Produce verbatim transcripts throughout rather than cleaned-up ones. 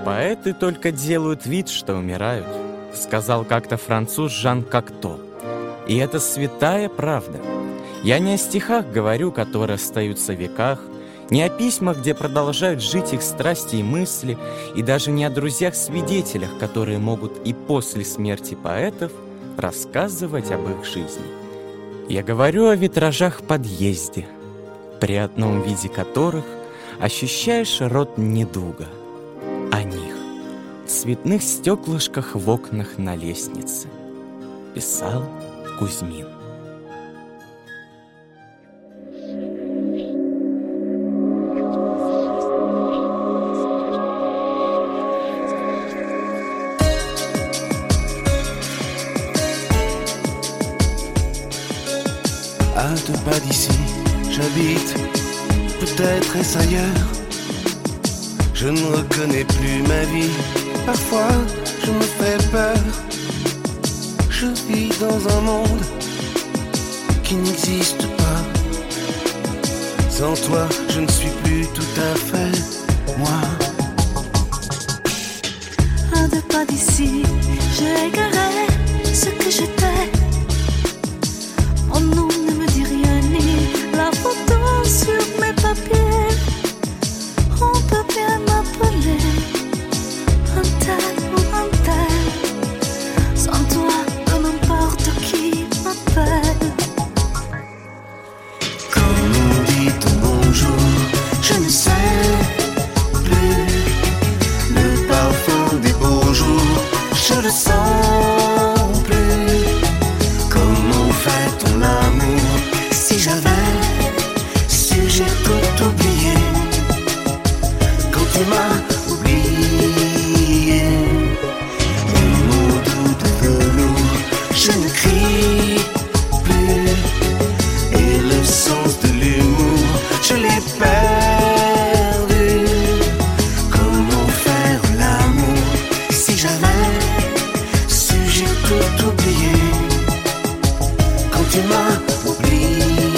«Поэты только делают вид, что умирают», — сказал как-то француз Жан Кокто. И это святая правда. Я не о стихах говорю, которые остаются в веках, не о письмах, где продолжают жить их страсти и мысли, и даже не о друзьях-свидетелях, которые могут и после смерти поэтов рассказывать об их жизни. Я говорю о витражах в подъезде, при одном виде которых ощущаешь род недуга. О них, в цветных стеклышках в окнах на лестнице. Писал Кузьмин. À deux pas d'ici, j'habite, peut-être est-ce ailleurs. Je ne reconnais plus ma vie, parfois je me fais peur. Je vis dans un monde qui n'existe pas. Sans toi, je ne suis plus tout à fait moi. À deux pas d'ici, j'ai égaré ce que j'étais. Mon nom ne me dit rien, ni la photo sur mes papiers. On peut bien m'appeler un tel ou un tel. Sans toi, peu n'importe qui m'appelle. Comme on dit ton bonjour, je ne sais plus. Le parfum des beaux jours, je le sens plus. Comment fait ton amour? Si j'avais su, j'ai tout oublié. Quand tu m'as oublié, mes mots doux de velours, je ne crie plus. Et le sens de l'humour, je l'ai perdu. Comment faire l'amour? Si j'avais su, j'ai tout oublié. Quand tu m'as oublié.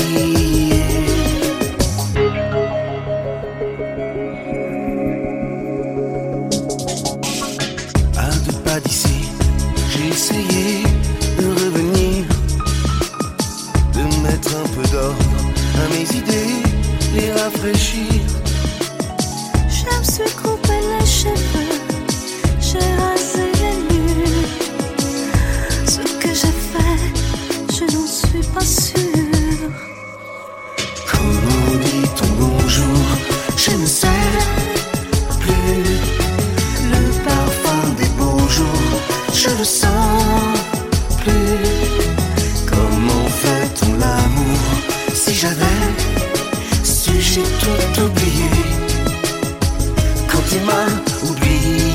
À deux pas d'ici, j'ai essayé de revenir, de mettre un peu d'ordre à mes idées, les rafraîchir. Je me suis coupé les cheveux, j'ai rasé les murs. Ce que j'ai fait, je n'en suis pas sûre. Comment dit ton bonjour? Je ne sais plus. Le parfum des beaux jours, je le sens plus. Comment fait-on l'amour? Si j'avais su, j'ai tout oublié. Quand tu m'as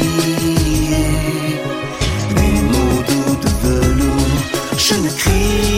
oublié, mes mots doux de velours, je ne crie